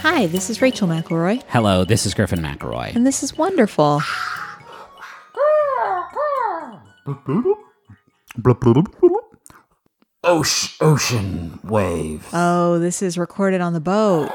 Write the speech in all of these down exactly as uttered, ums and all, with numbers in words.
Hi, this is Rachel McElroy. Hello, this is Griffin McElroy. And this is wonderful. Ocean, ocean wave. Oh, this is recorded on the boat.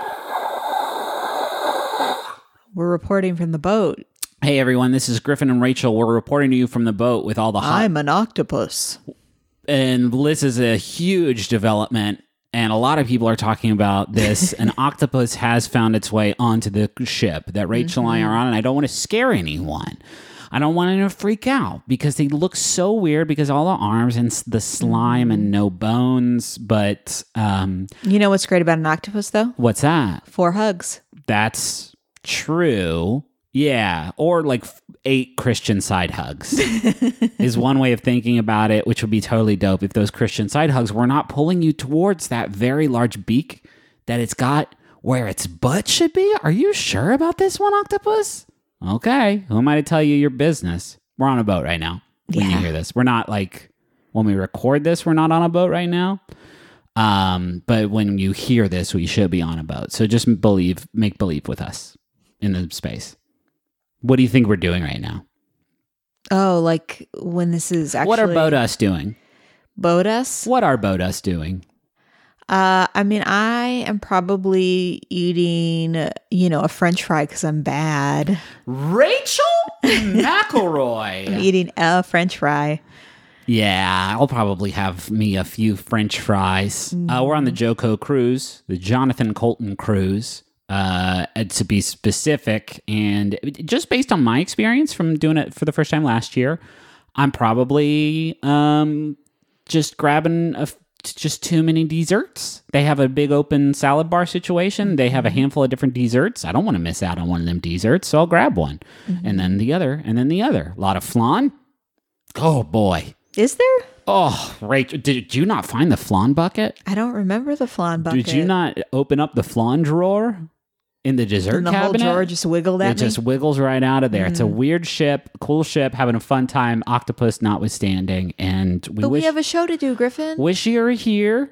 We're reporting from the boat. Hey everyone, this is Griffin and Rachel. We're reporting to you from the boat with all the hot... I'm an octopus. And this is a huge development, and a lot of people are talking about this. An octopus has found its way onto the ship that Rachel mm-hmm. and I are on, and I don't want to scare anyone. I don't want anyone to freak out because they look so weird because all the arms and the slime and no bones. But um, you know what's great about an octopus, though? What's that? Four hugs. That's true. Yeah, or like eight Christian side hugs is one way of thinking about it, which would be totally dope if those Christian side hugs were not pulling you towards that very large beak that it's got where its butt should be. Are you sure about this one, octopus? Okay, who am I to tell you your business? We're on a boat right now when yeah. you hear this. We're not like, when we record this, we're not on a boat right now. Um, but when you hear this, we should be on a boat. So just believe, make believe with us in the space. What do you think we're doing right now? Oh, like when this is actually... What are Boat Us doing? Boat Us? What are Boat Us doing? Uh, I mean, I am probably eating, you know, a French fry because I'm bad. Rachel McElroy. I'm eating a French fry. Yeah, I'll probably have me a few French fries. Mm. Uh, we're on the JoCo cruise, the Jonathan Colton cruise. Uh, to be specific, and just based on my experience from doing it for the first time last year, I'm probably um, just grabbing a, just too many desserts. They have a big open salad bar situation. They have a handful of different desserts. I don't want to miss out on one of them desserts, so I'll grab one, mm-hmm. and then the other, and then the other. A lot of flan. Oh boy, is there? Oh, Rachel, did you not find the flan bucket? I don't remember the flan bucket. Did you not open up the flan drawer? In the dessert and the cabinet, whole drawer just wiggled at it me? just wiggles right out of there. Mm. It's a Mm-hmm. weird ship, cool ship, having a fun time, octopus notwithstanding. And we but wish, we have a show to do, Griffin. Wish you were here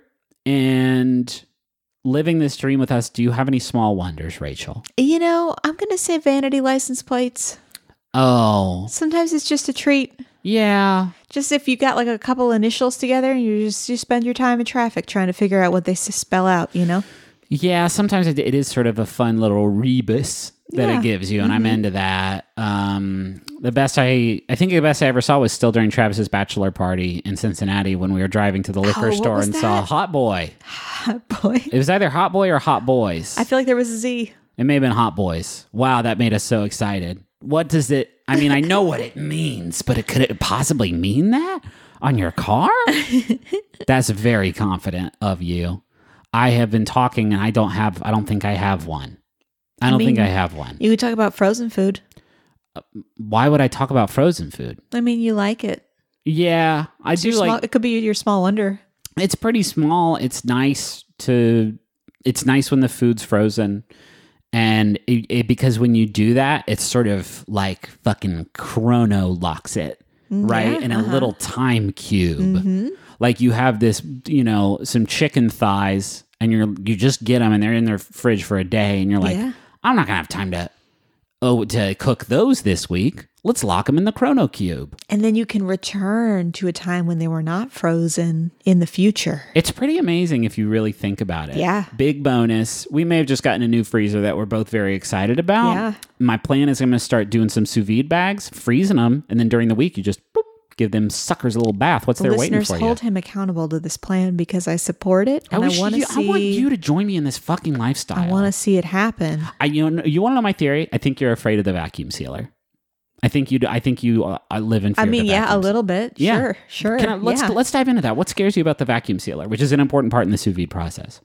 and living this dream with us. Do you have any small wonders, Rachel? You know, I'm going to say vanity license plates. Oh. Sometimes it's just a treat. Yeah. Just if you got like a couple initials together and you just you spend your time in traffic trying to figure out what they spell out, you know? Yeah, sometimes it, it is sort of a fun little rebus that yeah. it gives you, and mm-hmm. I'm into that. Um, the best I, I think the best I ever saw was still during Travis's bachelor party in Cincinnati when we were driving to the liquor oh, store and that? saw Hot Boy. Hot Boy. It was either Hot Boy or Hot Boys. I feel like there was a Z. It may have been Hot Boys. Wow, that made us so excited. What does it, I mean, I know what it means, but it could it possibly mean that on your car? That's very confident of you. I have been talking and I don't have, I don't think I have one. I don't I mean, think I have one. You could talk about frozen food. Uh, why would I talk about frozen food? I mean, you like it. Yeah, I it's do small, like. It could be your small wonder. It's pretty small. It's nice to, it's nice when the food's frozen. And it, it, because when you do that, it's sort of like fucking chrono locks it, right? Yeah, In uh-huh. a little time cube. Mm-hmm. Like you have this, you know, some chicken thighs and you're, you just get them and they're in their fridge for a day and you're like, yeah. I'm not going to have time to, oh, to cook those this week. Let's lock them in the chrono cube. And then you can return to a time when they were not frozen in the future. It's pretty amazing if you really think about it. Yeah. Big bonus. We may have just gotten a new freezer that we're both very excited about. Yeah. My plan is I'm going to start doing some sous vide bags, freezing them, and then during the week you just boop, give them suckers a little bath. What's there waiting for you? Listeners, hold him accountable to this plan because I support it. And I, I want to see. I want you to join me in this fucking lifestyle. I want to see it happen. I, you know, you want to know my theory? I think you're afraid of the vacuum sealer. I think you. I think you uh, live in fear I mean, of the yeah, vacuums. a little bit. Yeah. Sure, sure. Can I, let's yeah. let's dive into that. What scares you about the vacuum sealer, which is an important part in the sous vide process?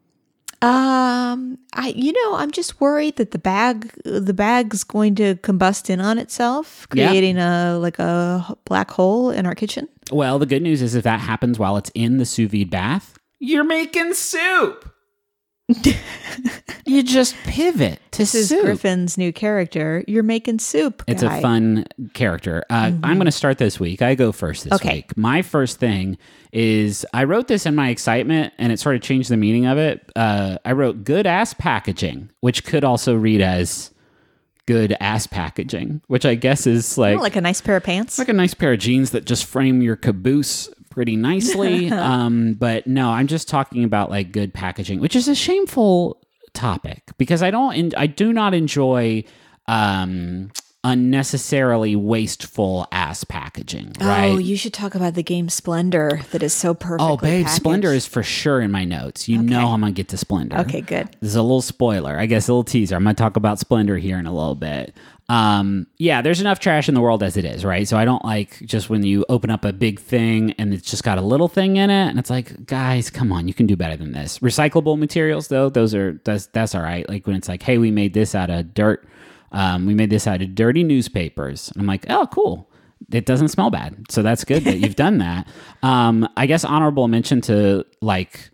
Um, I you know I'm just worried that the bag the bag's going to combust in on itself, creating yeah. a like a black hole in our kitchen. Well, the good news is if that happens while it's in the sous vide bath, you're making soup. You just pivot to This is soup. Griffin's new character. You're making soup, guy. It's a fun character. Uh, mm-hmm. I'm going to start this week. I go first this okay. week. My first thing is I wrote this in my excitement, and it sort of changed the meaning of it. Uh, I wrote good ass packaging, which could also read as good ass packaging, which I guess is like... Oh, like a nice pair of pants? Like a nice pair of jeans that just frame your caboose pretty nicely. um, but no, I'm just talking about like good packaging, which is a shameful topic because I don't, I do not enjoy um, unnecessarily wasteful ass packaging. Right? Oh, you should talk about the game Splendor that is so perfectly Oh, babe, packaged. Splendor is for sure in my notes. You Okay. know I'm gonna get to Splendor. Okay, good. This is a little spoiler, I guess, a little teaser. I'm gonna talk about Splendor here in a little bit. Um, yeah, there's enough trash in the world as it is, right? So I don't like just when you open up a big thing and it's just got a little thing in it, and it's like, guys, come on, you can do better than this. Recyclable materials, though, those are that's that's all right. Like when it's like, hey, we made this out of dirt. Um, we made this out of dirty newspapers. And I'm like, oh, cool. It doesn't smell bad. So that's good that you've done that. Um, I guess honorable mention to like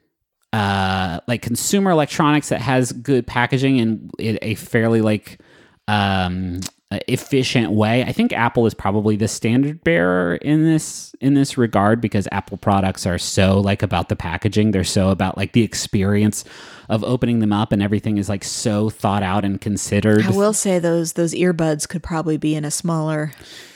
uh, like consumer electronics that has good packaging in a fairly like um, efficient way. I think Apple is probably the standard bearer in this in this regard because Apple products are so like about the packaging. They're so about like the experience of opening them up, and everything is like so thought out and considered. I will say those those earbuds could probably be in a smaller...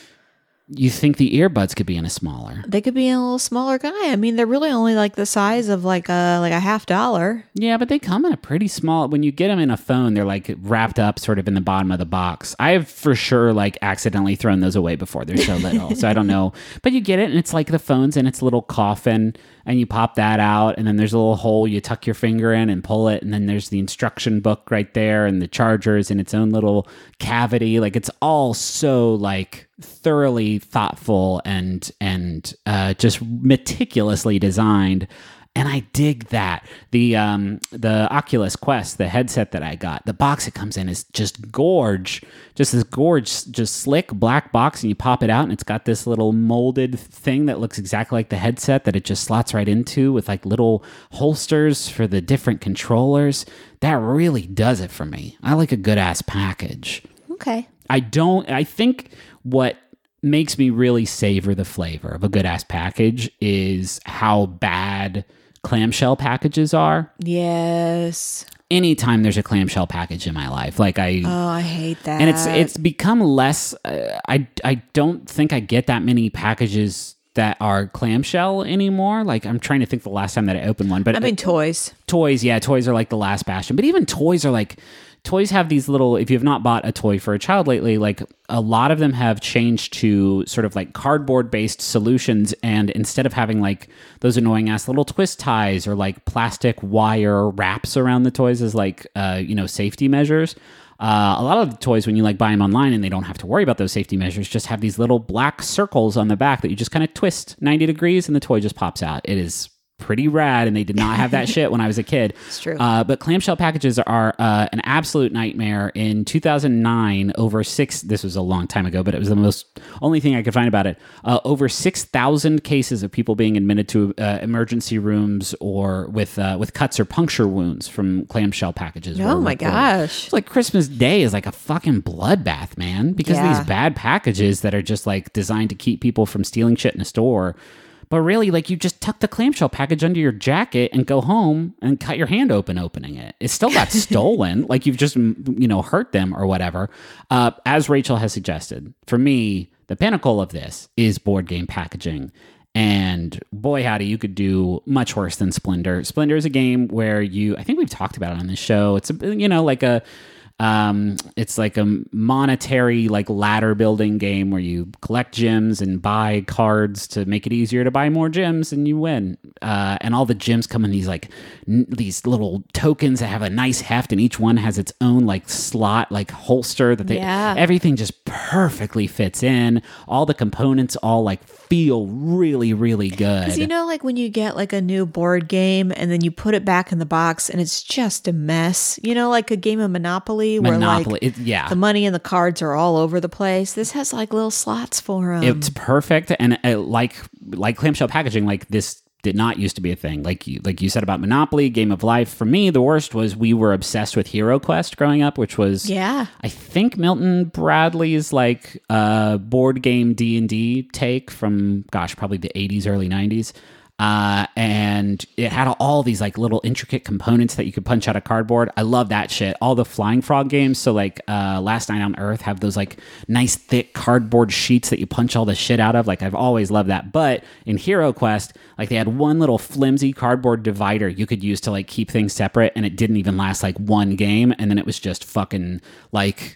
You think the earbuds could be in a smaller? They could be in a little smaller guy. I mean, they're really only like the size of like a like a half dollar. Yeah, but they come in a pretty small. When you get them in a phone, they're like wrapped up sort of in the bottom of the box. I have for sure like accidentally thrown those away before. They're so little, so I don't know. But you get it, and it's like the phone's in its little coffin, and you pop that out, and then there's a little hole. You tuck your finger in and pull it, and then there's the instruction book right there, and the charger is in its own little cavity. Like it's all so like thoroughly thoughtful and and uh, just meticulously designed, and I dig that. The um the Oculus Quest, the headset that I got, the box it comes in is just gorge, just this gorge, just slick black box, and you pop it out, and it's got this little molded thing that looks exactly like the headset that it just slots right into with like little holsters for the different controllers. That really does it for me. I like a good ass package. Okay. I don't, I think what makes me really savor the flavor of a good ass package is how bad clamshell packages are. Yes. Anytime there's a clamshell package in my life, like I, Oh, I hate that. and it's it's become less. Uh, I I don't think I get that many packages that are clamshell anymore. Like I'm trying to think the last time that I opened one, but I mean, toys. Toys, yeah, toys are like the last bastion. But even toys are like, toys have these little, if you've not bought a toy for a child lately, like a lot of them have changed to sort of like cardboard based solutions. And instead of having like those annoying ass little twist ties or like plastic wire wraps around the toys as like, uh, you know, safety measures, Uh, a lot of the toys, when you like buy them online and they don't have to worry about those safety measures, just have these little black circles on the back that you just kind of twist ninety degrees and the toy just pops out. It is pretty rad, and they did not have that shit when I was a kid. It's true. Uh, but clamshell packages are uh, an absolute nightmare. In two thousand nine, over six, this was a long time ago, but it was the most, only thing I could find about it, uh, over six thousand cases of people being admitted to uh, emergency rooms or with uh, with cuts or puncture wounds from clamshell packages. Oh were my reported. gosh. It's like Christmas Day is like a fucking bloodbath, man, because Yeah. of these bad packages that are just like designed to keep people from stealing shit in a store. But really, like, you just tuck the clamshell package under your jacket and go home and cut your hand open opening it. It still got stolen. Like, you've just, you know, hurt them or whatever. Uh, as Rachel has suggested, for me, the pinnacle of this is board game packaging. And boy, howdy, you could do much worse than Splendor. Splendor is a game where you, I think we've talked about it on this show. It's, a, you know, like a... Um, it's like a monetary, like ladder building game where you collect gems and buy cards to make it easier to buy more gems, and you win. Uh, and all the gems come in these like n- these little tokens that have a nice heft, and each one has its own like slot, like holster that they. Yeah. Everything just perfectly fits in. All the components all like feel really, really good. Because you know, like when you get like a new board game and then you put it back in the box and it's just a mess. You know, like a game of Monopoly. Where Monopoly, like it, yeah. the money and the cards are all over the place. This has like little slots for them. It's perfect, and uh, like like clamshell packaging, like this did not used to be a thing. Like you, like you said about Monopoly, Game of Life. For me, the worst was we were obsessed with Hero Quest growing up, which was, yeah, I think Milton Bradley's like uh, board game D and D take from, gosh, probably the eighties, early nineties. Uh, and it had all these like little intricate components that you could punch out of cardboard. I love that shit. All the Flying Frog games. So like uh, Last Night on Earth have those like nice thick cardboard sheets that you punch all the shit out of. Like I've always loved that. But in Hero Quest, like they had one little flimsy cardboard divider you could use to like keep things separate, and it didn't even last like one game, and then it was just fucking like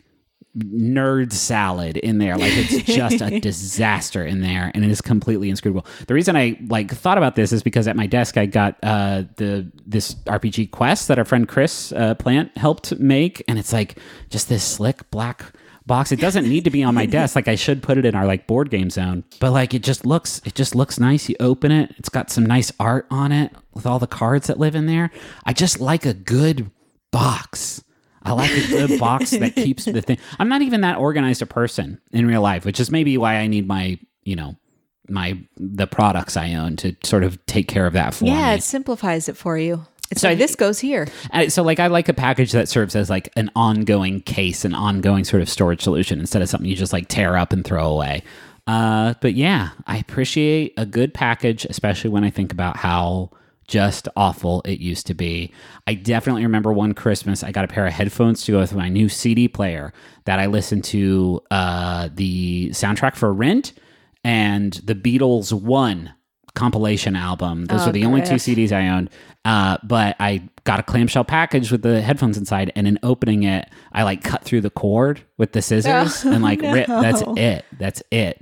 nerd salad in there. Like it's just a disaster in there, and it is completely inscrutable. The reason I like thought about this is because at my desk I got uh the this R P G Quest that our friend Chris uh, Plant helped make, and it's like just this slick black box. It doesn't need to be on my desk. Like I should put it in our like board game zone, but like it just looks it just looks nice. You open it, it's got some nice art on it with all the cards that live in there. I just like a good box. I like a good box that keeps the thing. I'm not even that organized a person in real life, which is maybe why I need my, you know, my the products I own to sort of take care of that for yeah, me. Yeah, it simplifies it for you. It's so like, I, this goes here. So like I like a package that serves as like an ongoing case, an ongoing sort of storage solution instead of something you just like tear up and throw away. Uh, but yeah, I appreciate a good package, especially when I think about how just awful it used to be. I definitely remember one Christmas I got a pair of headphones to go with my new C D player that I listened to uh, the soundtrack for Rent and the Beatles One compilation album. Those oh, were the only Griff. two C Ds I owned. Uh, but I got a clamshell package with the headphones inside, and in opening it, I like cut through the cord with the scissors oh, and like no. rip. That's it. That's it.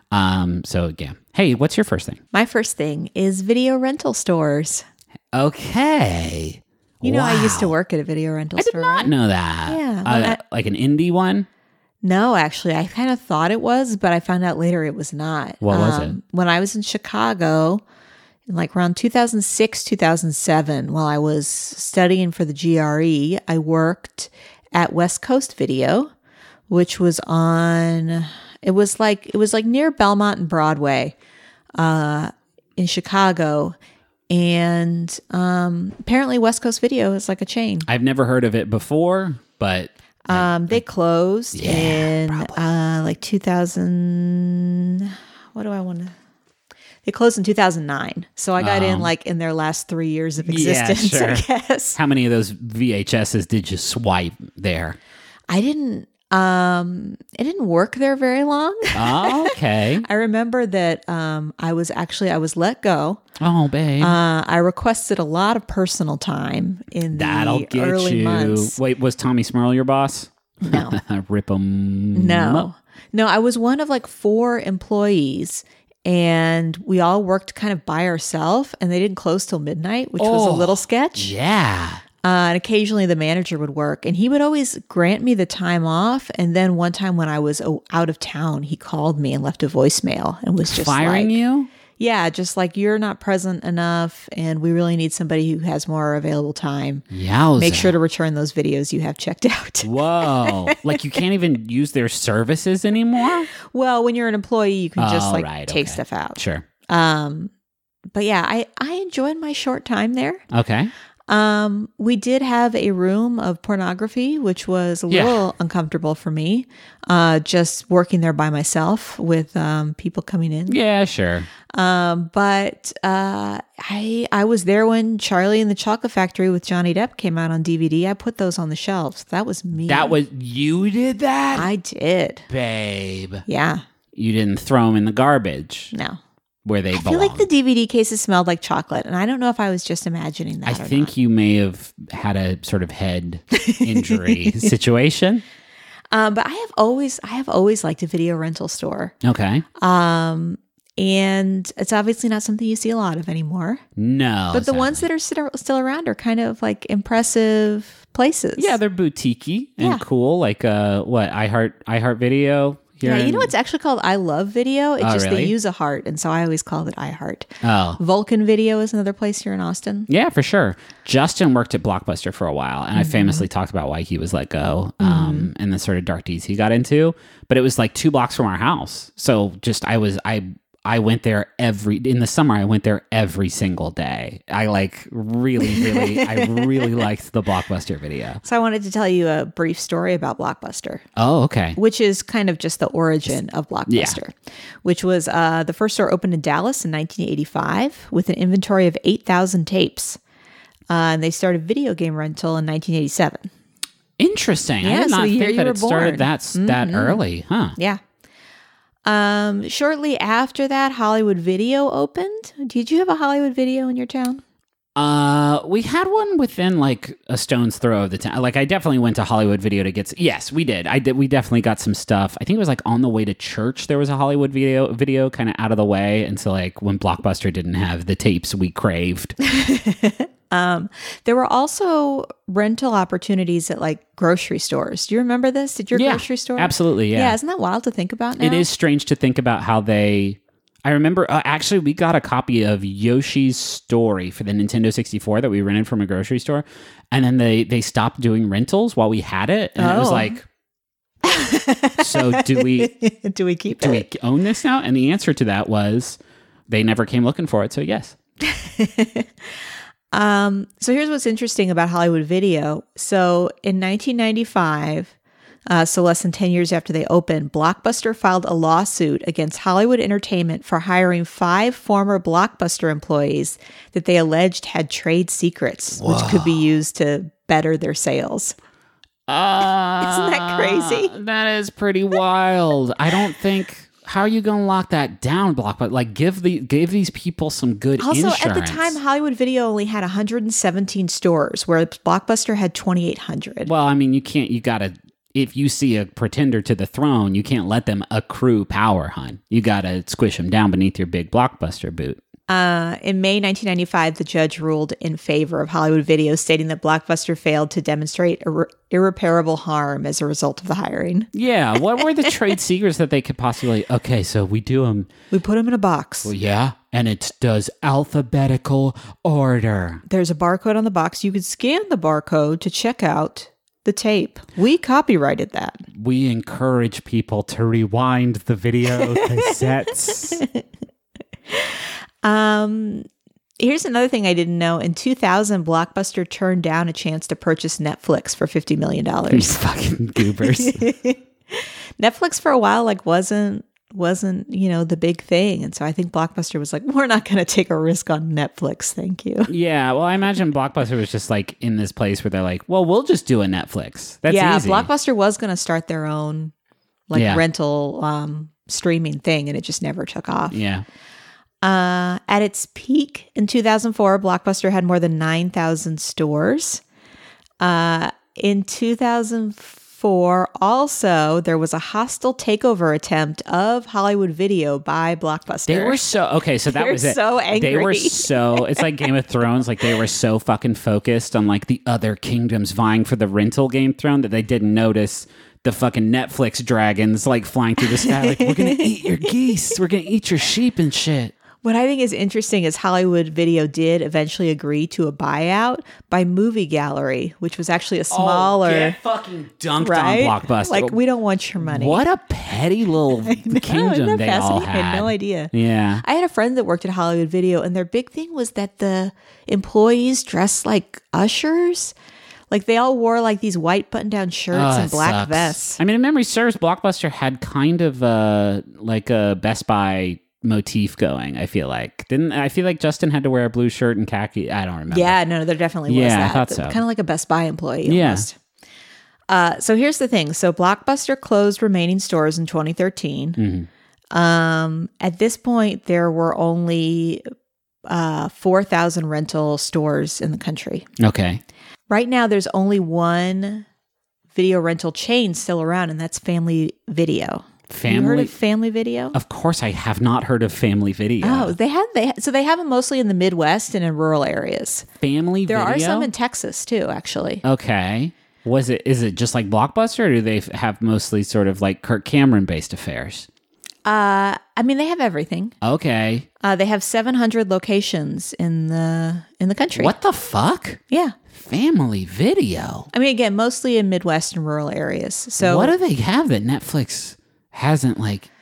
Um, so yeah. Hey, what's your first thing? My first thing is video rental stores. Okay. You know, Wow. I used to work at a video rental I did store. not right? know that. Yeah, Uh, when I- like an indie one? No, actually, I kind of thought it was, but I found out later it was not. What was it? When I was in Chicago, in like around two thousand six, two thousand seven, while I was studying for the G R E, I worked at West Coast Video, which was on, it was like, it was like near Belmont and Broadway uh, in Chicago. And um, apparently West Coast Video is like a chain. I've never heard of it before, but Um, they closed Yeah, in uh, like two thousand. What do I want to? They closed in two thousand nine. So I got in Um, like in their last three years of yeah, existence, sure. I guess. how many of those V H S's did you swipe there? I didn't. Um, I didn't work there very long. Okay. I remember that um, I was actually I was let go. Oh, babe. Uh, I requested a lot of personal time in the That'll get early you. months. Wait, was Tommy Smurl your boss? No. Rip him. No, no, I was one of like four employees, and we all worked kind of by ourselves, and they didn't close till midnight, which was a Oh, little sketch. Yeah. Uh, and occasionally the manager would work, and he would always grant me the time off. And then one time when I was oh, out of town, he called me and left a voicemail and was just Firing like, you? yeah, just like, you're not present enough, and we really need somebody who has more available time. Yowza. Make sure to return those videos you have checked out. Whoa. Like you can't even use their services anymore? Well, when you're an employee, you can just Oh, like right, take okay. stuff out. Sure. Um, but yeah, I, I enjoyed my short time there. Okay. Um, we did have a room of pornography, which was a Yeah. little uncomfortable for me. Uh, just working there by myself with um, people coming in. Yeah, sure. Um, but uh, I I was there when Charlie and the Chocolate Factory with Johnny Depp came out on D V D. I put those on the shelves. That was me. That was you did that? I did. Babe. Yeah. You didn't throw them in the garbage No. where they I belong. feel like the D V D cases smelled like chocolate, and I don't know if I was just imagining that. I or think not. you may have had a sort of head injury situation. Um, but I have always, I have always liked a video rental store. Okay. Um, and it's obviously not something you see a lot of anymore. No. But the sadly. ones that are still still around are kind of like impressive places. Yeah, they're boutiquey and Yeah. cool. Like uh, what iHeart iHeart Video. here Yeah, you in- know what's actually called I Love Video? It's Oh, just really? they use a heart, and so I always call it iHeart. Oh. Vulcan Video is another place here in Austin. Yeah, for sure. Justin worked at Blockbuster for a while, and I Mm-hmm. famously talked about why he was let go um, and the sort of dark deeds he got into. But it was like two blocks from our house, so just I was I I went there every in the summer. I went there every single day. I like really, really, I really liked the Blockbuster Video. So I wanted to tell you a brief story about Blockbuster. Oh, okay. Which is kind of just the origin of Blockbuster, yeah. which was uh, the first store opened in Dallas in nineteen eighty-five with an inventory of eight thousand tapes. Uh, and they started video game rental in nineteen eighty-seven. Interesting. Yeah, I did so not the year think you that were it started born. that, mm-hmm. that early, huh? Yeah. Um, shortly after that, Hollywood Video opened. Did you have a Hollywood Video in your town? Uh, we had one within like a stone's throw of the town. Like I definitely went to Hollywood Video to get. S- yes, we did. I did. We definitely got some stuff. I think it was like on the way to church. There was a Hollywood Video, video kind of out of the way, and so like when Blockbuster didn't have the tapes we craved. Um, there were also rental opportunities at like grocery stores. Do you remember this? Did your yeah, grocery store? Absolutely, yeah. Yeah, isn't that wild to think about now? It is strange to think about how they... I remember, uh, actually, we got a copy of Yoshi's Story for the Nintendo sixty-four that we rented from a grocery store, and then they, they stopped doing rentals while we had it, and oh. it was like... so do we... do we keep do it? Do we own this now? And the answer to that was they never came looking for it, so yes. Um, so here's what's interesting about Hollywood Video. So in nineteen ninety-five, uh, so less than ten years after they opened, Blockbuster filed a lawsuit against Hollywood Entertainment for hiring five former Blockbuster employees that they alleged had trade secrets, Whoa. which could be used to better their sales. Uh, Isn't that crazy? That is pretty wild. I don't think... How are you going to lock that down, Blockbuster? Like, give the give these people some good also, insurance. Also, at the time, Hollywood Video only had one hundred seventeen stores, where Blockbuster had twenty-eight hundred. Well, I mean, you can't, you got to, if you see a pretender to the throne, you can't let them accrue power, hun. You got to squish them down beneath your big Blockbuster boot. Uh, in May nineteen ninety-five, the judge ruled in favor of Hollywood Video, stating that Blockbuster failed to demonstrate irre- irreparable harm as a result of the hiring. Yeah, what were the trade secrets that they could possibly... Okay, so we do them... We put them in a box. Well, yeah, and it does alphabetical order. There's a barcode on the box. You could scan the barcode to check out the tape. We copyrighted that. We encourage people to rewind the video cassettes. Um, here's another thing I didn't know. In two thousand, Blockbuster turned down a chance to purchase Netflix for fifty million dollars. These fucking goobers. Netflix for a while, like, wasn't, wasn't, you know, the big thing. And so I think Blockbuster was like, we're not going to take a risk on Netflix. Thank you. Yeah. Well, I imagine Blockbuster was just like in this place where they're like, well, we'll just do a Netflix. That's yeah, easy. Blockbuster was going to start their own like yeah. rental um, streaming thing, and it just never took off. Yeah. Uh, at its peak in two thousand four, Blockbuster had more than nine thousand stores. Uh, in two thousand four, also, there was a hostile takeover attempt of Hollywood Video by Blockbuster. They were so, okay, so that They're was it. so angry. They were so, it's like Game of Thrones, like they were so fucking focused on like the other kingdoms vying for the rental Game Throne that they didn't notice the fucking Netflix dragons like flying through the sky like, we're going to eat your geese, we're going to eat your sheep and shit. What I think is interesting is Hollywood Video did eventually agree to a buyout by Movie Gallery, which was actually a smaller... Oh, get fucking dunked right? on Blockbuster. Like, we don't want your money. What a petty little know, kingdom they all had. I had no idea. Yeah. I had a friend that worked at Hollywood Video, and their big thing was that the employees dressed like ushers. Like, they all wore, like, these white button-down shirts Oh, and black sucks. vests. I mean, if memory serves, Blockbuster had kind of uh, like a Best Buy motif going. I feel like didn't I feel like Justin had to wear a blue shirt and khaki. I don't remember. Yeah, no, there definitely was Yeah, that. I thought so. Kind of like a Best Buy employee Yeah. almost. Uh, so here's the thing. So Blockbuster closed remaining stores in twenty thirteen. Mm-hmm. Um, at this point, there were only uh, four thousand rental stores in the country. Okay. Right now, there's only one video rental chain still around, and that's Family Video. Family. You heard of Family Video? Of course, I have not heard of Family Video. Oh, they have they so they have them mostly in the Midwest and in rural areas. Family There Video. are some in Texas too, actually. Okay. Was it? Is it just like Blockbuster, or do they f- have mostly sort of like Kirk Cameron based affairs? Uh, I mean, they have everything. Okay. Uh, they have seven hundred locations in the in the country. What the fuck? Yeah. Family Video. I mean, again, mostly in Midwest and rural areas. So what do they have that Netflix hasn't like?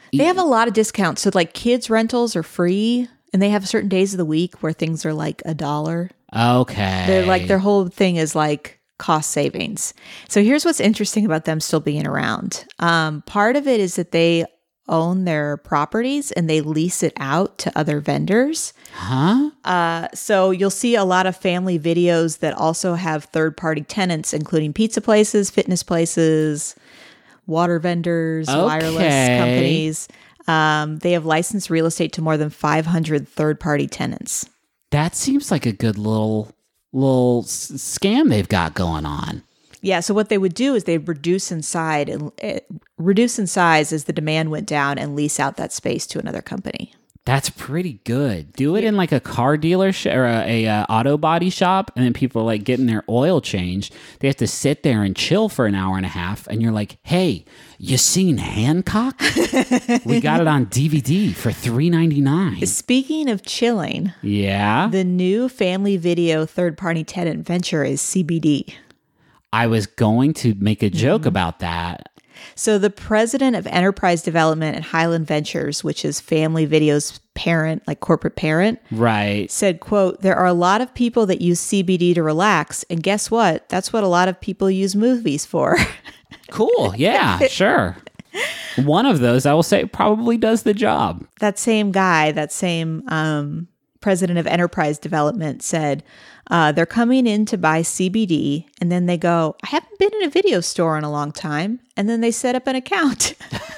They have a lot of discounts. So like kids rentals are free, and they have certain days of the week where things are like a dollar. Okay. They're like their whole thing is like cost savings. So here's what's interesting about them still being around. Um, part of it is that they own their properties and they lease it out to other vendors. Huh? Uh, so you'll see a lot of family videos that also have third-party tenants, including pizza places, fitness places, water vendors, Okay. wireless companies. Um, they have licensed real estate to more than five hundred third-party tenants. That seems like a good little little s- scam they've got going on. Yeah, so what they would do is they'd reduce inside and uh, reduce in size as the demand went down and lease out that space to another company. That's pretty good. Do it in like a car dealership or a, a uh, auto body shop, and then people are like getting their oil changed. They have to sit there and chill for an hour and a half, and you're like, "Hey, you seen Hancock? We got it on D V D for three ninety-nine." Speaking of chilling, Yeah, the new family video third-party tenant venture is C B D. I was going to make a joke about that. So the president of enterprise development at Highland Ventures, which is Family Video's parent, like corporate parent, Right. said, quote, "There are a lot of people that use C B D to relax. And guess what? That's what a lot of people use movies for." Cool. Yeah, sure. One of those, I will say, probably does the job. That same guy, that same um, president of enterprise development said, uh, they're coming in to buy C B D. And then they go, "I haven't been in a video store in a long time." And then they set up an account.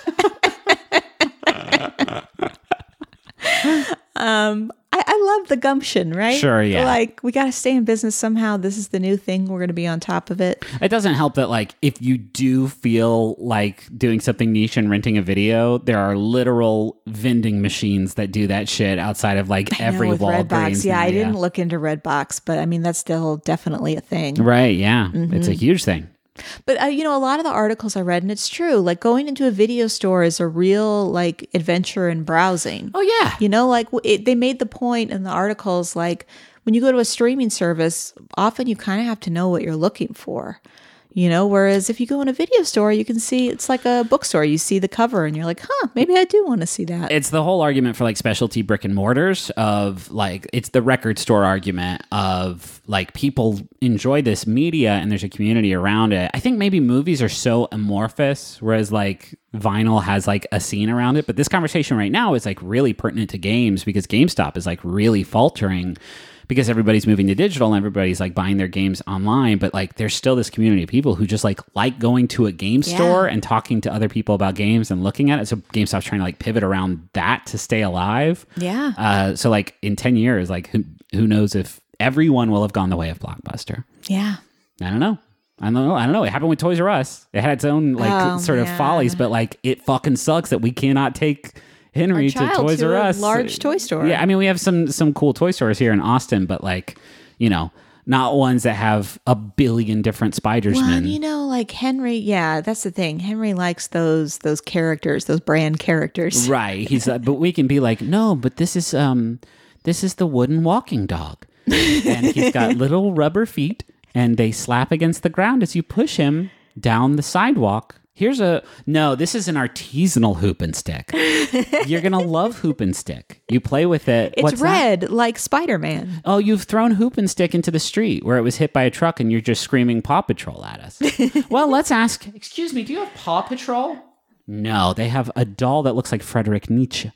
um, I, I love the gumption, right? Sure, yeah. Like, we got to stay in business somehow. This is the new thing. We're going to be on top of it. It doesn't help that, like, if you do feel like doing something niche and renting a video, there are literal vending machines that do that shit outside of like I every know, with Walgreens. Redbox. Yeah, now, I didn't look into Redbox, but I mean, that's still definitely a thing. Right, yeah. Mm-hmm. It's a huge thing. But, uh, you know, a lot of the articles I read, and it's true, like going into a video store is a real, like, adventure in browsing. Oh, yeah. You know, like it, they made the point in the articles, like when you go to a streaming service, often you kind of have to know what you're looking for, you know, whereas if you go in a video store, you can see it's like a bookstore. You see the cover and you're like, huh, maybe I do want to see that. It's the whole argument for like specialty brick and mortars of like, it's the record store argument of like people enjoy this media and there's a community around it. I think maybe movies are so amorphous, whereas like vinyl has like a scene around it. But this conversation right now is like really pertinent to games because GameStop is like really faltering because everybody's moving to digital and everybody's like buying their games online. But like there's still this community of people who just like like going to a game Yeah. store and talking to other people about games and looking at it. So GameStop's trying to like pivot around that to stay alive. Yeah. Uh, so like in ten years, like who, who knows if everyone will have gone the way of Blockbuster. Yeah. I don't know. I don't know. I don't know. It happened with Toys R Us. It had its own like Oh, sort of man. follies, but like it fucking sucks that we cannot take Henry Our to child Toys to R a Us. large toy store. Yeah, I mean we have some some cool toy stores here in Austin, but like you know, not ones that have a billion different Spidersmen. Well, and you know, like Henry, yeah, that's the thing. Henry likes those those characters, those brand characters. Right. He's uh, but we can be like, no, but this is um this is the wooden walking dog. And he's got little rubber feet and they slap against the ground as you push him down the sidewalk. Here's a no, this is an artisanal hoop and stick. You're gonna love hoop and stick. You play with it. It's What's that? red, like Spider-Man. Oh, you've thrown hoop and stick into the street where it was hit by a truck and you're just screaming Paw Patrol at us. Well, let's ask, excuse me, do you have Paw Patrol? No, they have a doll that looks like Frederick Nietzsche.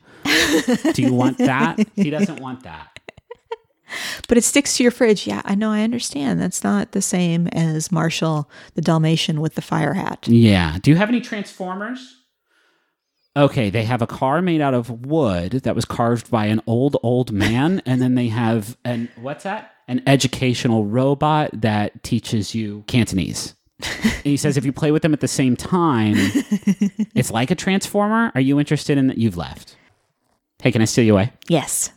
Do you want that? He doesn't want that. But it sticks to your fridge. Yeah, I know, I understand. That's not the same as Marshall, the Dalmatian with the fire hat. Yeah. Do you have any Transformers? Okay, they have a car made out of wood that was carved by an old, old man. And then they have an, what's that? An educational robot that teaches you Cantonese. And he says if you play with them at the same time, it's like a Transformer. Are you interested in that? You've left. Hey, can I steal you away? Yes.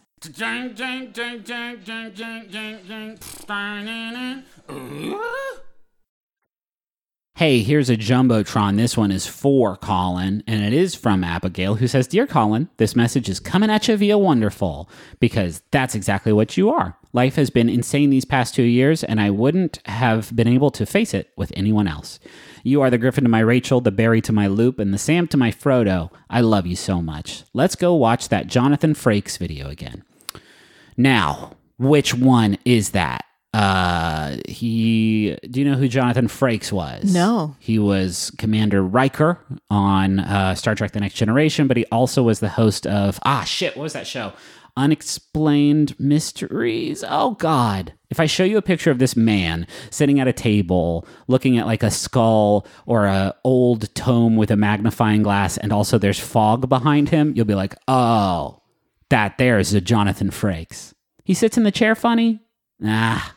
Hey, here's a Jumbotron. This one is for Colin, and it is from Abigail, who says, Dear Colin, this message is coming at you via Wonderful, because that's exactly what you are. Life has been insane these past two years, and I wouldn't have been able to face it with anyone else. You are the Griffin to my Rachel, the Barry to my Loop, and the Sam to my Frodo. I love you so much. Let's go watch that Jonathan Frakes video again. Now, which one is that? Uh, he, do you know who Jonathan Frakes was? No. He was Commander Riker on uh, Star Trek The Next Generation, but he also was the host of, ah, shit, what was that show? Unexplained Mysteries. Oh, God. If I show you a picture of this man sitting at a table, looking at like a skull or a old tome with a magnifying glass, and also there's fog behind him, you'll be like, oh, that there is a Jonathan Frakes. He sits in the chair funny? Ah.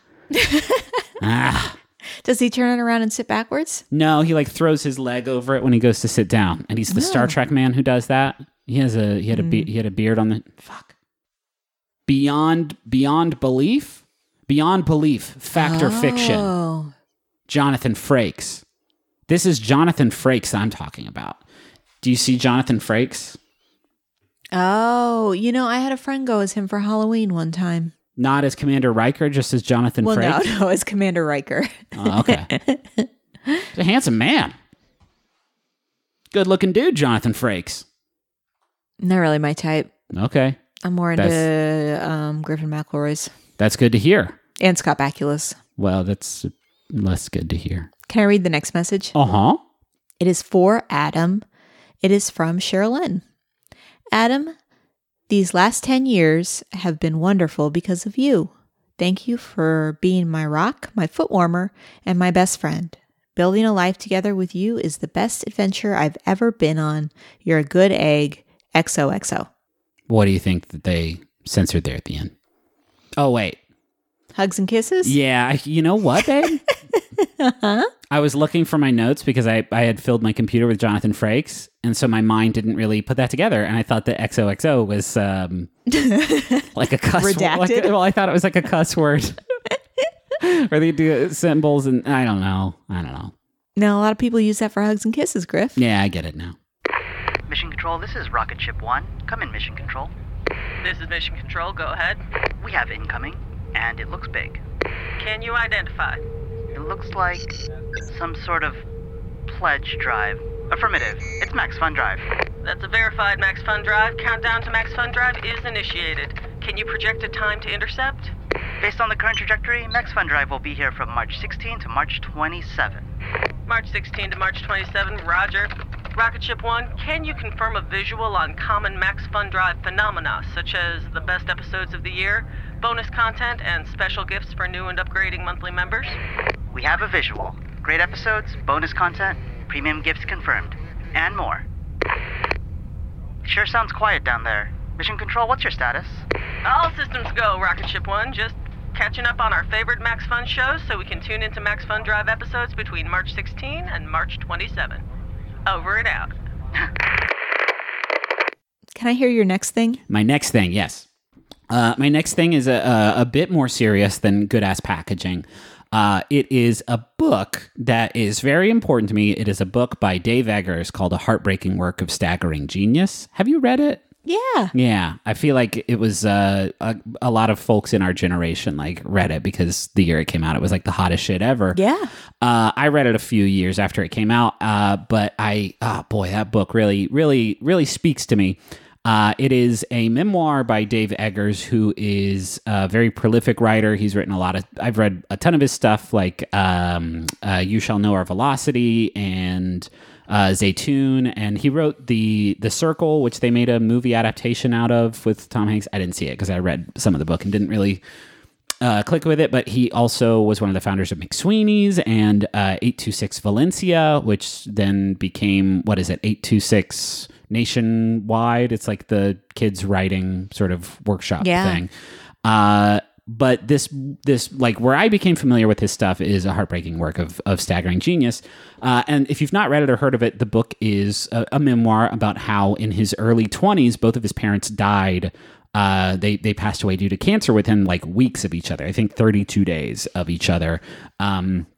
ah. Does he turn it around and sit backwards? No, he like throws his leg over it when he goes to sit down, and he's the No. Star Trek man who does that. He has a he had a be- Mm. he had a beard on the fuck. Beyond beyond belief, beyond belief, fact or fiction. Oh. Jonathan Frakes. This is Jonathan Frakes I'm talking about. Do you see Jonathan Frakes? Oh, you know, I had a friend go as him for Halloween one time. Not as Commander Riker, just as Jonathan Well, Frakes? no, no, as Commander Riker. Oh, okay. He's a handsome man. Good looking dude, Jonathan Frakes. Not really my type. Okay. I'm more into That's- um, Griffin McElroy's That's good to hear. and Scott Bakula's. Well, that's less good to hear. Can I read the next message? Uh-huh. It is for Adam. It is from Sherilyn. Adam, these last ten years have been wonderful because of you. Thank you for being my rock, my foot warmer, and my best friend. Building a life together with you is the best adventure I've ever been on. You're a good egg. X O X O. What do you think that they censored there at the end? Oh, wait. Hugs and kisses? Yeah, I, you know what, babe? Uh-huh. I was looking for my notes because I, I had filled my computer with Jonathan Frakes, and so my mind didn't really put that together, and I thought that X O X O was um, like a cuss word. Redacted? Like, well, I thought it was like a cuss word. Or they do symbols, and I don't know. I don't know. Now, a lot of people use that for hugs and kisses, Griff. Yeah, I get it now. Mission Control, this is Rocket Ship one. Come in, Mission Control. This is Mission Control, go ahead. We have incoming, and it looks big. Can you identify? It looks like some sort of pledge drive. Affirmative. It's Max Fun Drive. That's a verified Max Fun Drive. Countdown to Max Fun Drive is initiated. Can you project a time to intercept? Based on the current trajectory, Max Fun Drive will be here from March sixteenth to March twenty-seventh. March sixteenth to March twenty-seventh, roger. Rocket Ship one, can you confirm a visual on common Max Fun Drive phenomena, such as the best episodes of the year, bonus content, and special gifts for new and upgrading monthly members? We have a visual. Great episodes, bonus content, premium gifts confirmed, and more. Sure sounds quiet down there. Mission Control, what's your status? All systems go, Rocket Ship one. Just catching up on our favorite Max Fun shows so we can tune into Max Fun Drive episodes between March sixteenth and March twenty-seventh. Over and out. Can I hear your next thing? My next thing, yes. Uh, my next thing is a, a, a bit more serious than good-ass packaging. Uh, it is a book that is very important to me. It is a book by Dave Eggers called A Heartbreaking Work of Staggering Genius. Have you read it? Yeah. Yeah, I feel like it was uh, a, a lot of folks in our generation like read it because the year it came out, it was like the hottest shit ever. Yeah. Uh, I read it a few years after it came out, uh, but I, oh boy, that book really, really, really speaks to me. Uh, it is a memoir by Dave Eggers, who is a very prolific writer. He's written a lot of, I've read a ton of his stuff, like um, uh, You Shall Know Our Velocity and uh, Zaytoon. And he wrote the The Circle, which they made a movie adaptation out of with Tom Hanks. I didn't see it because I read some of the book and didn't really uh, click with it. But he also was one of the founders of McSweeney's and uh, eight two six Valencia, which then became, what is it, eight two six Nationwide. It's like the kids writing sort of workshop Yeah. thing. Uh, but this, this like where I became familiar with his stuff is A Heartbreaking Work of, of Staggering Genius. Uh, and if you've not read it or heard of it, the book is a, a memoir about how in his early twenties, both of his parents died. Uh, they, they passed away due to cancer within like weeks of each other. I think thirty-two days of each other. Um,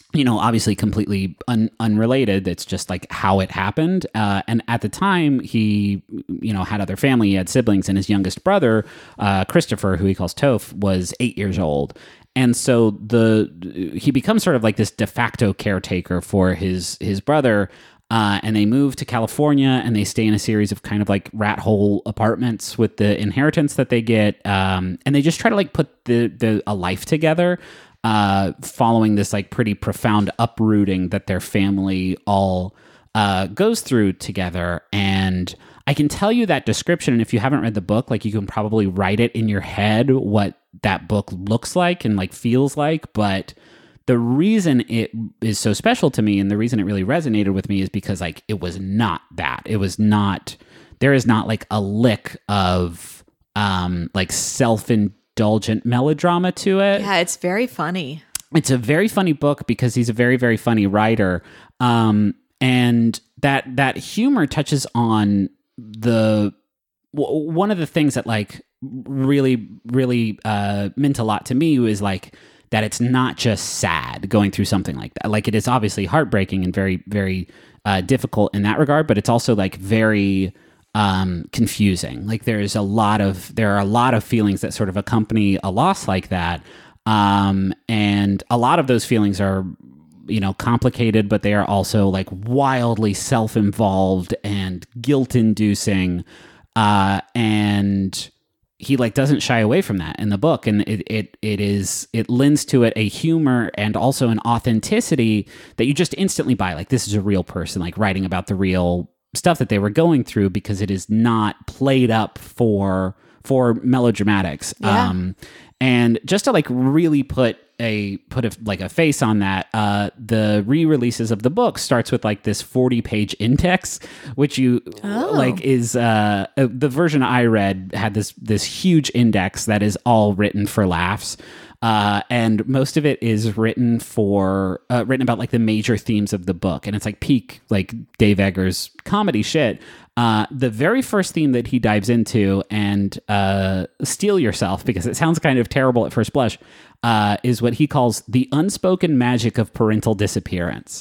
you know, obviously completely un- unrelated. It's just like how it happened. Uh, and at the time, he, you know, had other family. He had siblings, and his youngest brother, uh, Christopher, who he calls Toph, was eight years old. And so the he becomes sort of like this de facto caretaker for his his brother. Uh, and they move to California, and they stay in a series of kind of like rat hole apartments with the inheritance that they get. Um, and they just try to like put the, the a life together, uh, following this like pretty profound uprooting that their family all uh, goes through together. And I can tell you that description, and if you haven't read the book, like you can probably write it in your head what that book looks like and like feels like, but the reason it is so special to me and the reason it really resonated with me is because like it was not that. It was not, there is not like a lick of um like self-indulgent melodrama to it. Yeah, it's very funny. It's a very funny book because he's a very, very funny writer. Um and that that humor touches on the w- one of the things that like really, really uh meant a lot to me was like that it's not just sad going through something like that. Like it is obviously heartbreaking and very, very uh, difficult in that regard, but it's also like very um, confusing. Like there's a lot of, there are a lot of feelings that sort of accompany a loss like that. Um, and a lot of those feelings are, you know, complicated, but they are also like wildly self-involved and guilt-inducing. Uh, and he like doesn't shy away from that in the book, and it it it is it lends to it a humor and also an authenticity that you just instantly buy. Like this is a real person, like writing about the real stuff that they were going through, because it is not played up for for melodramatics. Yeah. Um, and just to like really put a put a like a face on that, uh, the re-releases of the book starts with like this forty page index, which you Oh. like is uh, uh, the version I read had this this huge index that is all written for laughs. Uh, and most of it is written for uh, written about like the major themes of the book, and it's like peak like Dave Eggers comedy shit. Uh, the very first theme that he dives into, and uh, steel yourself because it sounds kind of terrible at first blush, uh, is what he calls the unspoken magic of parental disappearance.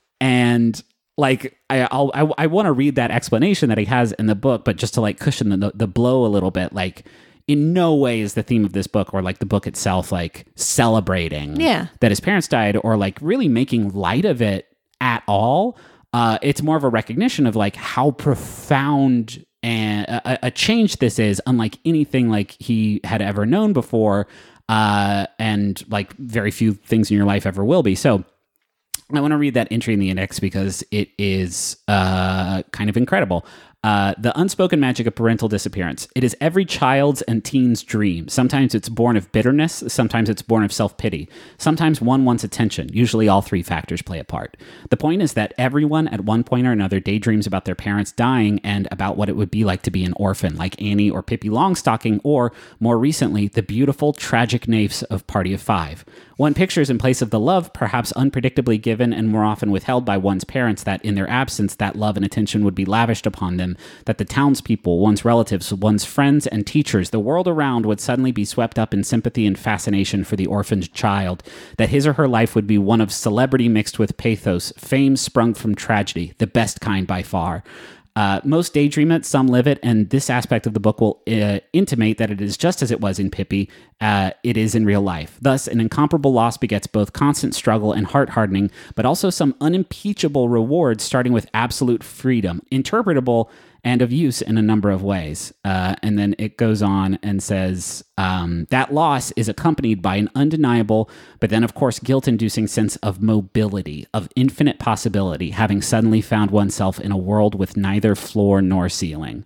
And like I I'll, I I want to read that explanation that he has in the book, but just to like cushion the the blow a little bit, like. In no way is the theme of this book or like the book itself like celebrating Yeah. that his parents died or like really making light of it at all. Uh, it's more of a recognition of like how profound and a, a change this is, unlike anything like he had ever known before, uh, and like very few things in your life ever will be. So I want to read that entry in the index because it is uh, kind of incredible. Uh, the unspoken magic of parental disappearance. It is every child's and teen's dream. Sometimes it's born of bitterness. Sometimes it's born of self-pity. Sometimes one wants attention. Usually all three factors play a part. The point is that everyone at one point or another daydreams about their parents dying and about what it would be like to be an orphan, like Annie or Pippi Longstocking, or, more recently, the beautiful, tragic naifs of Party of Five. One pictures in place of the love, perhaps unpredictably given and more often withheld by one's parents, that in their absence, that love and attention would be lavished upon them, that the townspeople, one's relatives, one's friends and teachers, the world around would suddenly be swept up in sympathy and fascination for the orphaned child, that his or her life would be one of celebrity mixed with pathos, fame sprung from tragedy, the best kind by far. Uh, most daydream it, some live it, and this aspect of the book will uh, intimate that it is just as it was in Pippi, uh, it is in real life. Thus, an incomparable loss begets both constant struggle and heart-hardening, but also some unimpeachable rewards, starting with absolute freedom, interpretable and of use in a number of ways. Uh, and then it goes on and says, um, that loss is accompanied by an undeniable, but then of course guilt-inducing sense of mobility, of infinite possibility, having suddenly found oneself in a world with neither floor nor ceiling.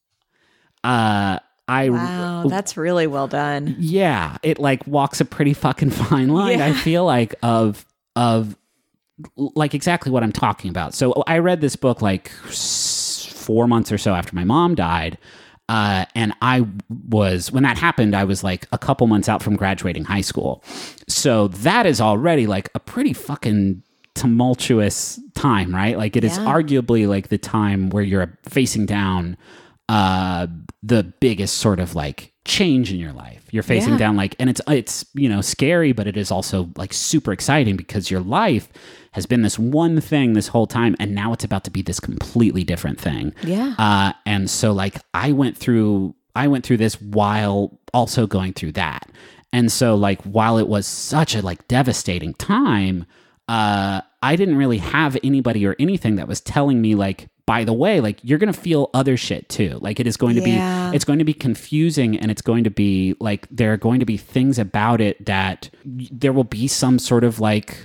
Uh, I Wow, that's really well done. Yeah, it like walks a pretty fucking fine line, Yeah. I feel like, of of like exactly what I'm talking about. So I read this book like four months or so after my mom died. Uh, and I was, when that happened, I was like a couple months out from graduating high school. So that is already like a pretty fucking tumultuous time, right? Like it is Yeah. arguably like the time where you're facing down uh, the biggest sort of like change in your life. You're facing Yeah. down like, and it's, it's, you know, scary, but it is also like super exciting because your life has been this one thing this whole time. And now it's about to be this completely different thing. Yeah. Uh, and so like I went through, I went through this while also going through that. And so like, while it was such a like devastating time, uh, I didn't really have anybody or anything that was telling me like, by the way, like you're going to feel other shit too. Like it is going to Yeah. be, it's going to be confusing, and it's going to be like, there are going to be things about it that y- there will be some sort of like,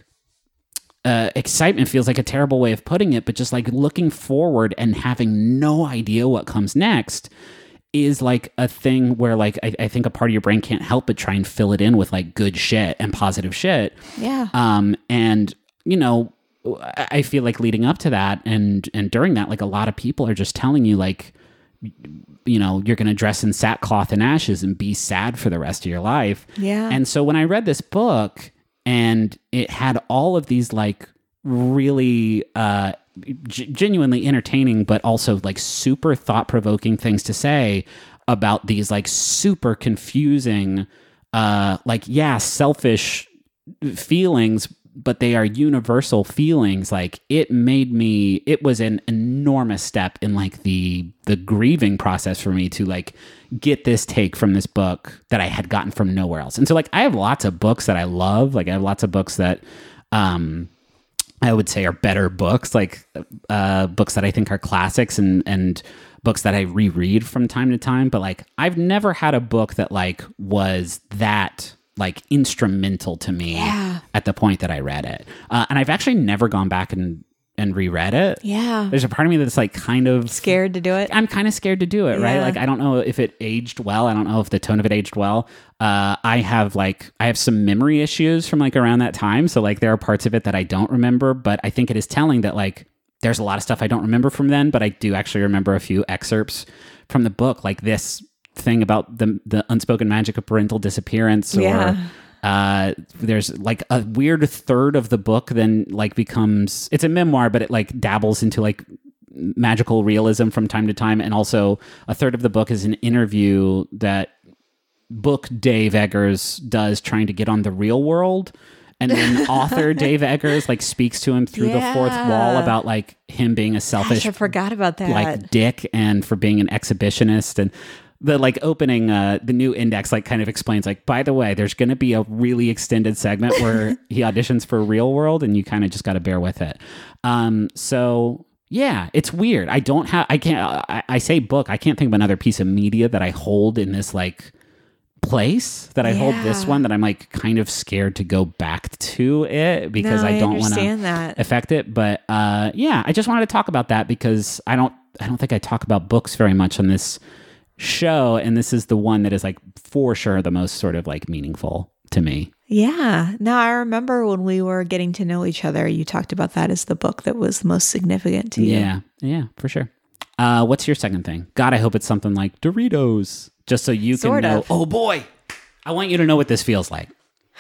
uh, excitement feels like a terrible way of putting it, but just like looking forward and having no idea what comes next is like a thing where like, I, I think a part of your brain can't help but try and fill it in with like good shit and positive shit. Yeah. Um, and you know, I I feel like leading up to that and and during that, like a lot of people are just telling you like, you know, you're going to dress in sackcloth and ashes and be sad for the rest of your life. Yeah. And so when I read this book and it had all of these like really uh, g- genuinely entertaining, but also like super thought-provoking things to say about these like super confusing, uh, like, yeah, selfish feelings, but they are universal feelings. Like it made me, it was an enormous step in like the, the grieving process for me to like get this take from this book that I had gotten from nowhere else. And so like, I have lots of books that I love. Like I have lots of books that, um, I would say are better books, like, uh, books that I think are classics and, and books that I reread from time to time. But like, I've never had a book that like was that like instrumental to me Yeah. at the point that I read it. Uh, and I've actually never gone back and, and reread it. Yeah. There's a part of me that's like kind of Scared to do it. I'm kind of scared to do it, right? Yeah. Like, I don't know if it aged well. I don't know if the tone of it aged well. Uh, I have like, I have some memory issues from like around that time. So like, there are parts of it that I don't remember, but I think it is telling that like, there's a lot of stuff I don't remember from then, but I do actually remember a few excerpts from the book, like this thing about the the unspoken magic of parental disappearance, or Yeah. uh there's like a weird third of the book then like becomes, it's a memoir, but it like dabbles into like magical realism from time to time. And also a third of the book is an interview that book Dave Eggers does trying to get on The Real World. And then author Dave Eggers like speaks to him through the fourth Yeah. wall about like him being a selfish Gosh, I forgot about that. like dick and for being an exhibitionist. And the like opening uh the new index like kind of explains like, by the way, there's going to be a really extended segment where he auditions for Real World, and you kind of just got to bear with it. Um so yeah, it's weird. I don't have I can't I, I say book, I can't think of another piece of media that I hold in this like place that I hold this Yeah. one that I'm like kind of scared to go back to it because No, I I don't want to understand that. affect it. But uh, yeah, I just wanted to talk about that because I don't I don't think I talk about books very much on this show, and this is the one that is like for sure the most sort of like meaningful to me. Yeah. Now I remember when we were getting to know each other, you talked about that as the book that was the most significant to you. Yeah, yeah, for sure. Uh, what's your second thing? God, I hope it's something like Doritos, just so you Sort can know. of. Oh boy, I want you to know what this feels like.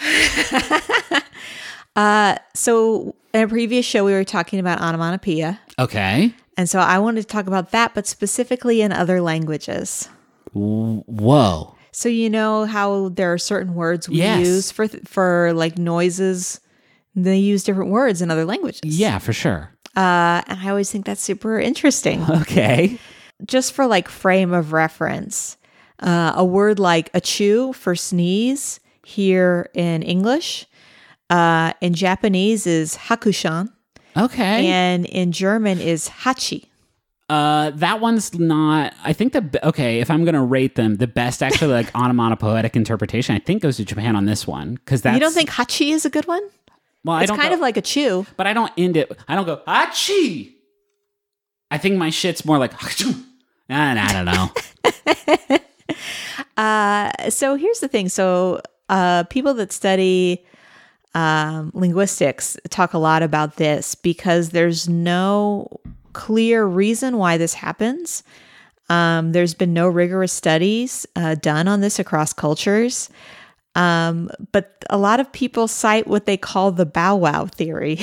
Uh, so in a previous show, we were talking about onomatopoeia. Okay. And so I wanted to talk about that, but specifically in other languages. W- Whoa. So you know how there are certain words we Yes. use for for like noises. They use different words in other languages. Yeah, for sure. Uh, and I always think that's super interesting. Okay. Just for like frame of reference, uh, a word like achoo for sneeze here in English, uh, in Japanese is hakushan, Okay. and in German is hachi. Uh, that one's not. I think the be- okay. If I'm gonna rate them, the best actually like onomatopoetic interpretation, I think goes to Japan on this one because that's. You don't think hachi is a good one? Well, I It's don't. kind go- of like a chew. but I don't end it. I don't go achi. I think my shit's more like. Achoo. And I don't know. Uh, so here's the thing. So uh, people that study um, linguistics talk a lot about this because there's no clear reason why this happens. Um, there's been no rigorous studies uh, done on this across cultures. Um, but a lot of people cite what they call the bow wow theory,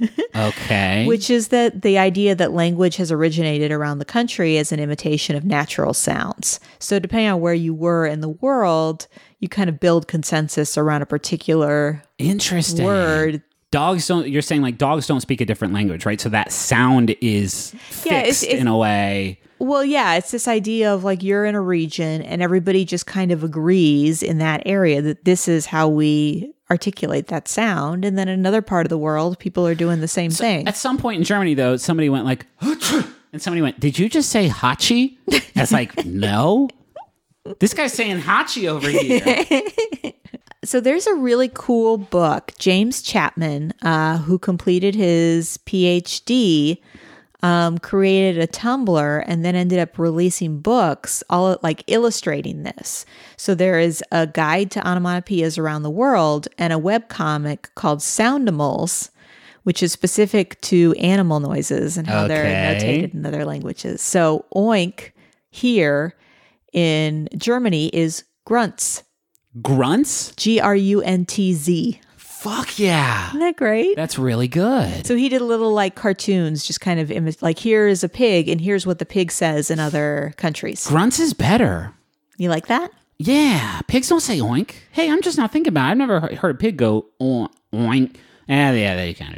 Okay. which is that the idea that language has originated around the country as an imitation of natural sounds. So depending on where you were in the world, you kind of build consensus around a particular Interesting. word. Dogs don't, you're saying like dogs don't speak a different language, right? So that sound is fixed Yeah, it's- it's- in a way. Well, yeah, it's this idea of like you're in a region and everybody just kind of agrees in that area that this is how we articulate that sound. And then in another part of the world, people are doing the same thing. At some point in Germany, though, somebody went like, and somebody went, did you just say hachi? I was like, no. This guy's saying hachi over here. So there's a really cool book, James Chapman, uh, who completed his P H D, um, created a Tumblr and then ended up releasing books all like illustrating this. So there is a guide to onomatopoeias around the world and a webcomic called Soundimals, which is specific to animal noises and how they're Okay. notated in other languages. So oink here in Germany is grunts. Grunts? G R U N T Z. Fuck yeah. Isn't that great? That's really good. So he did little like cartoons, just kind of imi- like here is a pig and here's what the pig says in other countries. Grunts is better. You like that? Yeah. Pigs don't say oink. Hey, I'm just not thinking about it. I've never he- heard a pig go oink. oink. Eh, yeah, they kind of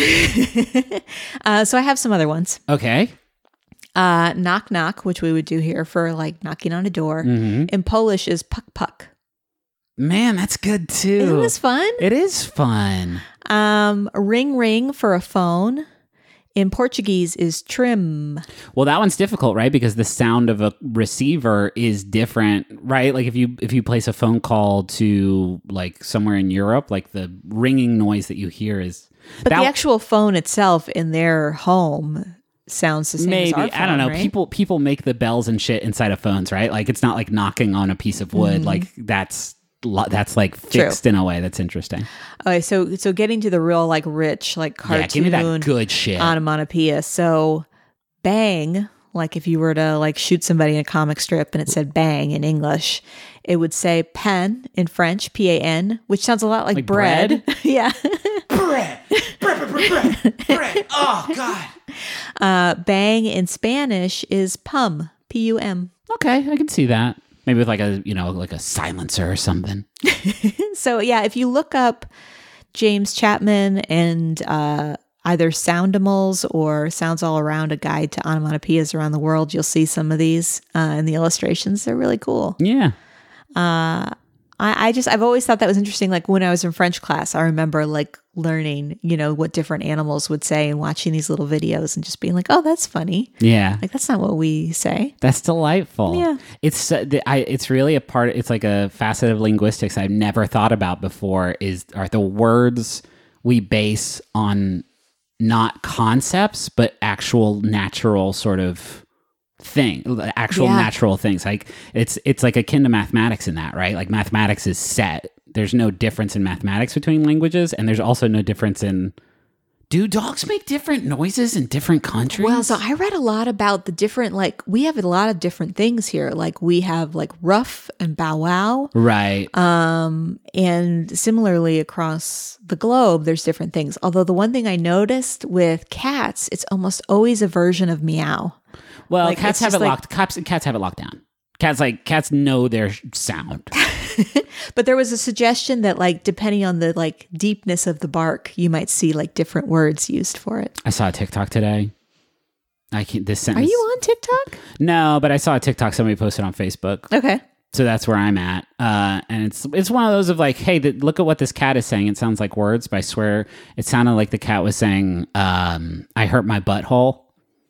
do. Uh, so I have some other ones. Okay. Uh, knock knock, which we would do here for like knocking on a door. Mm-hmm. In Polish is puck puck. Man, that's good too. Isn't this fun? It is fun. Um, ring ring for a phone. In Portuguese is trim. Well, that one's difficult, right? Because the sound of a receiver is different, right? Like if you if you place a phone call to like somewhere in Europe, like the ringing noise that you hear is But that- the actual phone itself in their home sounds the same maybe as our phone, I don't know. right? People people make the bells and shit inside of phones, right? Like it's not like knocking on a piece of wood. Mm-hmm. Like that's lo- that's like fixed in a way that's interesting. Okay, so so getting to the real like rich like cartoon Yeah, give me that good shit. onomatopoeia. So bang, like if you were to like shoot somebody in a comic strip and it said bang in English, it would say pen in French, P A N, which sounds a lot like, Like bread. bread? Yeah. bread, bread, bread, bread, bread. Oh god. Uh, bang in Spanish is pum, P U M. Okay, I can see that. Maybe with like a you know like a silencer or something. So yeah, if you look up James Chapman and uh, either Soundimals or Sounds All Around, a guide to onomatopoeias around the world, you'll see some of these uh, in the illustrations. They're really cool. Yeah. I, I just, I've always thought that was interesting. Like when I was in French class, I remember like learning, you know, what different animals would say and watching these little videos and just being like, oh, that's funny. Yeah. Like that's not what we say. That's delightful. Yeah. It's uh, the- I, it's really a part. It's like a facet of linguistics I've never thought about before. Is are the words we base on not concepts but actual natural sort of thing, actual Yeah. natural things. Like it's it's like akin to mathematics in that, right? Like mathematics is set. There's no difference in mathematics between languages, and there's also no difference in. Do dogs make different noises in different countries? Well, so I read a lot about the different, like, we have a lot of different things here. Like, we have like rough and bow wow. right. Um, and similarly across the globe, there's different things. Although the one thing I noticed with cats, it's almost always a version of meow. Well, like, cats it's have it just like- locked. Cats, cats have it locked down. Cats like cats know their sound. But there was a suggestion that, like, depending on the like deepness of the bark, you might see like different words used for it. I saw a TikTok today. I can't. This Are sentence. you on TikTok? No, but I saw a TikTok somebody posted on Facebook. Okay. So that's where I'm at. Uh, and it's it's one of those of like, hey, the, look at what this cat is saying. It sounds like words, but I swear it sounded like the cat was saying, um, "I hurt my butthole."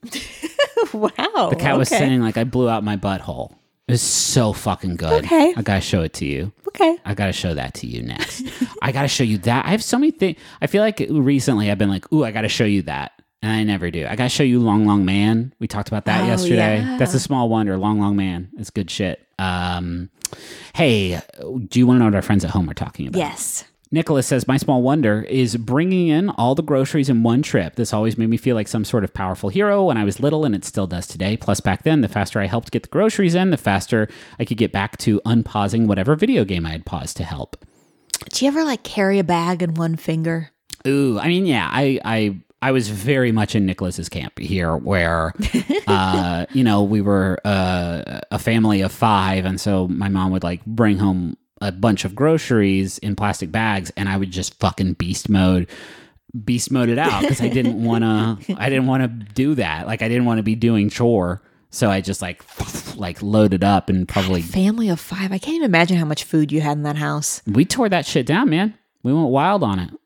Wow. The cat was okay. saying like, "I blew out my butthole." It was so fucking good. Okay. I gotta show it to you. Okay. I gotta show that to you next. I gotta show you that. I have so many things. I feel like recently I've been like, ooh, I gotta show you that. And I never do. I gotta show you Long Long Man. We talked about that Oh, yesterday. yeah. That's a small wonder. Long Long Man. It's good shit. Um, hey, do you want to know what our friends at home are talking about? Yes. Nicholas says, my small wonder is bringing in all the groceries in one trip. This always made me feel like some sort of powerful hero when I was little, and it still does today. Plus, back then, the faster I helped get the groceries in, the faster I could get back to unpausing whatever video game I had paused to help. Do you ever like carry a bag in one finger? Ooh, I mean, yeah, I, I, I was very much in Nicholas's camp here, where, uh, you know, we were uh, a family of five, and so my mom would like bring home a bunch of groceries in plastic bags, and I would just fucking beast mode, beast mode it out because I didn't want to, I didn't want to do that. Like I didn't want to be doing chore, so I just like, like loaded up and probably. Family of five. I can't even imagine how much food you had in that house. We tore that shit down, man. We went wild on it.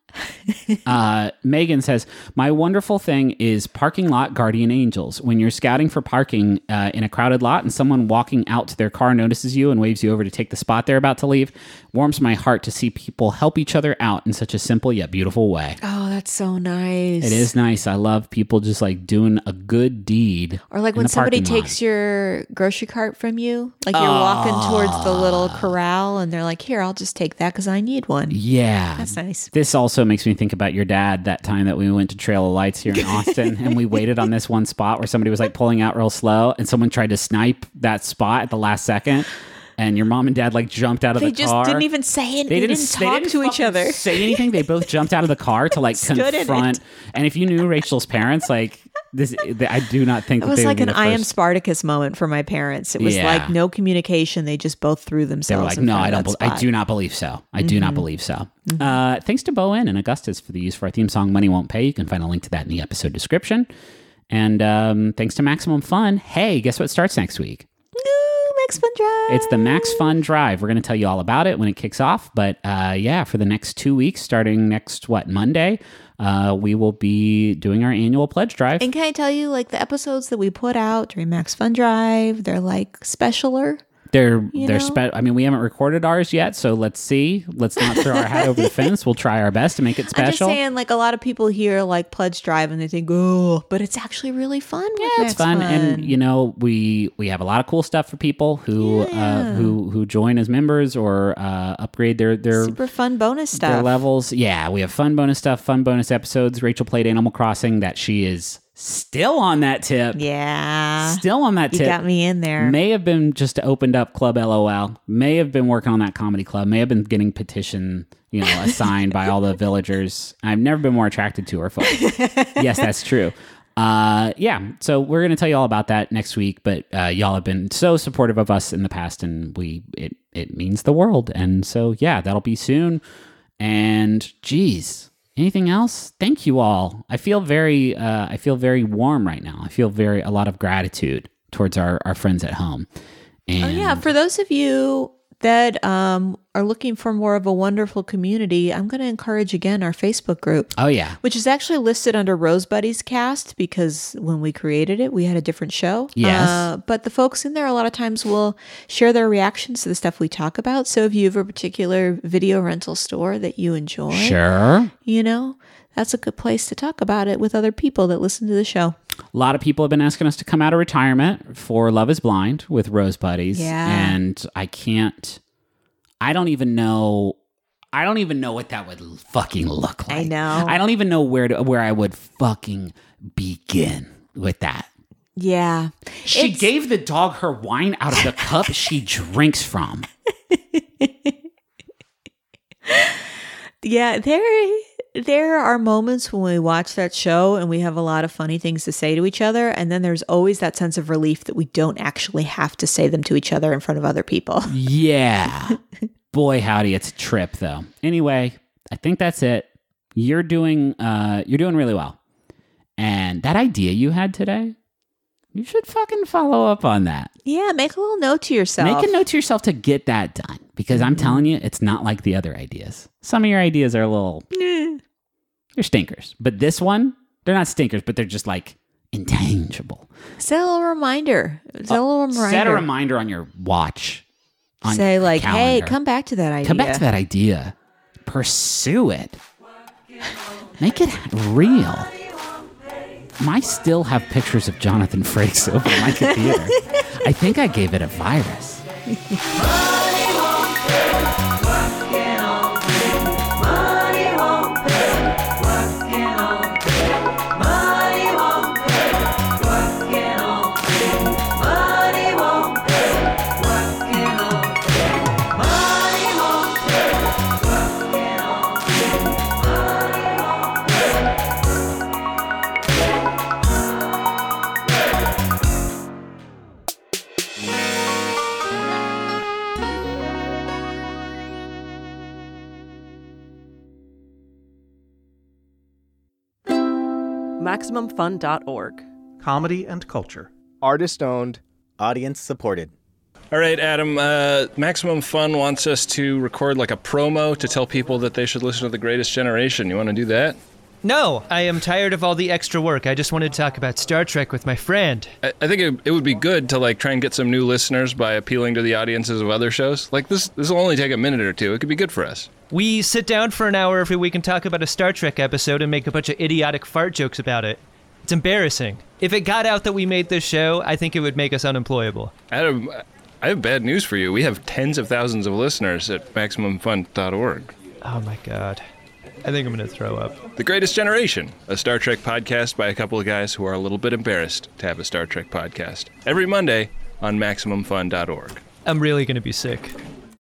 uh, Megan says, my wonderful thing is parking lot guardian angels. When you're scouting for parking uh, in a crowded lot and someone walking out to their car notices you and waves you over to take the spot they're about to leave, warms my heart to see people help each other out in such a simple yet beautiful way. Oh, that's so nice. It is nice. I love people just like doing a good deed. Or like when somebody takes your grocery cart from you, like you're oh. walking towards the little corral and they're like, here, I'll just take that because I need one. Yeah. That's nice. This also makes me think about your dad that time that we went to Trail of Lights here in Austin and we waited on this one spot where somebody was like pulling out real slow and someone tried to snipe that spot at the last second. And your mom and dad like jumped out of they the car. They just didn't even say anything. They, they didn't, talk they didn't to each other. Say anything. They both jumped out of the car to like confront. And if you knew Rachel's parents, like this, I do not think it that was they like would be an the I am first. Spartacus moment for my parents. It was Yeah. like no communication. They just both threw They themselves. were like, in no, front I of don't. that Be- I spot. do not believe so. I Mm-hmm. do not believe so. Mm-hmm. Uh, thanks to Bowen and Augustus for the use for our theme song, "Money Won't Pay." You can find a link to that in the episode description. And um, thanks to Maximum Fun. Hey, guess what starts next week? Max Fun Drive. It's the Max Fun Drive. We're going to tell you all about it when it kicks off. But uh, yeah, for the next two weeks, starting next, what, Monday, uh, we will be doing our annual pledge drive. And can I tell you, like the episodes that we put out during Max Fun Drive, they're like specialer. They're, You they're know? spe- I mean, we haven't recorded ours yet, so let's see. Let's not throw our hat over the fence. We'll try our best to make it special. I'm just saying, like a lot of people hear like pledge drive and they think, oh, but it's actually really fun. With Yeah, Max it's fun. and you know we we have a lot of cool stuff for people who uh, Yeah. who who join as members or uh, upgrade their their super fun bonus their stuff. levels. Yeah, we have fun bonus stuff, fun bonus episodes. Rachel played Animal Crossing. That she is still on that tip. Yeah, Still on that you tip. got me in there. May have been just opened up Club LOL. May have been working on that comedy club. May have been getting petition, you know, assigned by all the villagers. I've never been more attracted to her, folks. Yes, that's true. Uh, yeah, so we're gonna tell you all about that next week. But uh, y'all have been so supportive of us in the past, and we it it means the world. And so yeah, that'll be soon. And geez. Anything else? Thank you all. I feel very, uh, I feel very warm right now. I feel very a lot of gratitude towards our, our friends at home. And Oh yeah, for those of you that um, are looking for more of a wonderful community, I'm going to encourage again our Facebook group, oh yeah, which is actually listed under Rose Buddies Cast because when we created it, we had a different show. Yes. Uh, but the folks in there a lot of times will share their reactions to the stuff we talk about. So if you have a particular video rental store that you enjoy, sure. you know, that's a good place to talk about it with other people that listen to the show. A lot of people have been asking us to come out of retirement for Love is Blind with Rose Buddies. Yeah. And I can't, I don't even know, I don't even know what that would fucking look like. I know. I don't even know where to, where I would fucking begin with that. Yeah. She It's- gave the dog her wine out of the cup she drinks from. Yeah, there there are moments when we watch that show and we have a lot of funny things to say to each other, and then there's always that sense of relief that we don't actually have to say them to each other in front of other people. Yeah. Boy, howdy, it's a trip though. Anyway, I think that's it. You're doing uh you're doing really well. And that idea you had today, you should fucking follow up on that. Yeah, make a little note to yourself. Make a note to yourself to get that done. Because I'm telling you, it's not like the other ideas. Some of your ideas are a little Eh. they're stinkers. But this one, they're not stinkers, but they're just like intangible. Set a little reminder. Set a little reminder. Set a reminder on your watch. On Say your like, hey, calendar. come back to that idea. Come back to that idea. Pursue it. Make it real. I still have pictures of Jonathan Frakes over my computer. I think I gave it a virus. Maximum Fun dot org. Comedy and culture. Artist-owned. Audience-supported. All right, Adam, uh, Maximum Fun wants us to record like a promo to tell people that they should listen to The Greatest Generation. You want to do that? No, I am tired of all the extra work. I just wanted to talk about Star Trek with my friend. I, I think it, it would be good to like try and get some new listeners by appealing to the audiences of other shows. Like this, this will only take a minute or two. It could be good for us. We sit down for an hour every week and talk about a Star Trek episode and make a bunch of idiotic fart jokes about it. It's embarrassing. If it got out that we made this show, I think it would make us unemployable. Adam, I have bad news for you. We have tens of thousands of listeners at Maximum Fun dot org. Oh my God. I think I'm going to throw up. The Greatest Generation, a Star Trek podcast by a couple of guys who are a little bit embarrassed to have a Star Trek podcast. Every Monday on Maximum Fun dot org. I'm really going to be sick.